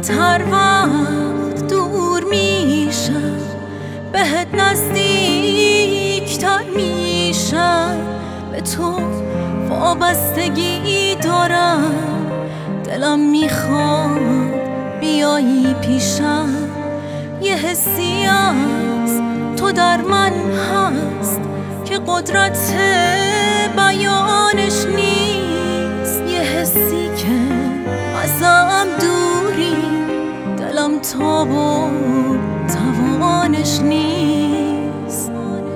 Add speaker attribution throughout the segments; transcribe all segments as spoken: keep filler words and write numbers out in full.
Speaker 1: هر وقت دور میشم بهت نزدیکتر میشم، به تو وابستگی دارم، دلم میخواد بیایی پیشم. یه حسی از تو در من هست که قدرت بیانش نیست، یه حسی که ازم دوری، دلم تاب و توانش نیست.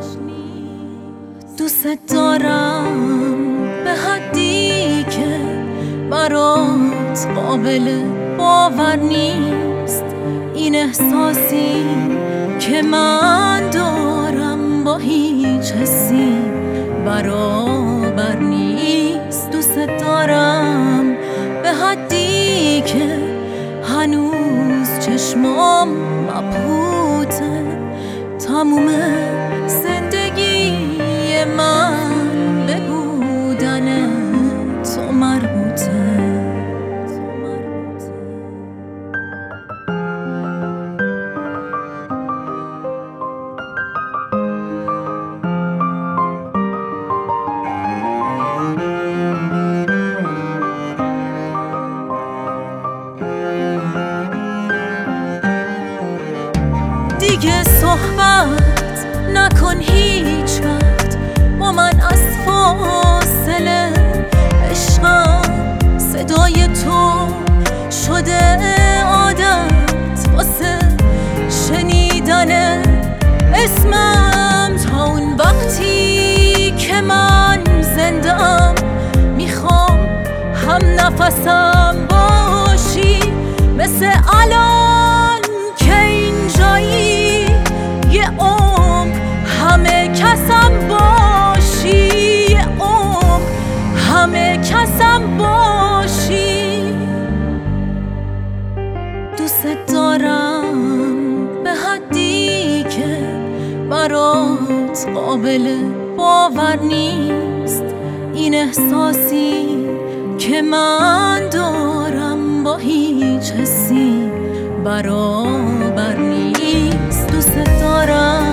Speaker 1: دوست دارم به حدی که برات قابل باور نیست، این احساسی که من دارم با هیچ حسی برابر نیست. دوست دارم به حدی که هنوز چشمام مبهوته، تموم زندگی من به بودن تو مربوطه. دیگه صحبت نکن هیچ وقت با من از فاصله، عشقم صدای تو شده عادت واسه شنیدن اسمم. تا اون وقتی که من زنده‌ام میخوام هم نفسم باشی، مثل الان که اینجایی یه عمر همه کسم باشی، یه عمر همه کسم باشی. دوست دارم به حدی که برات قابل باور نیست، این احساسی که من دارم با هیچ حسی برابر نیست. دوست دارم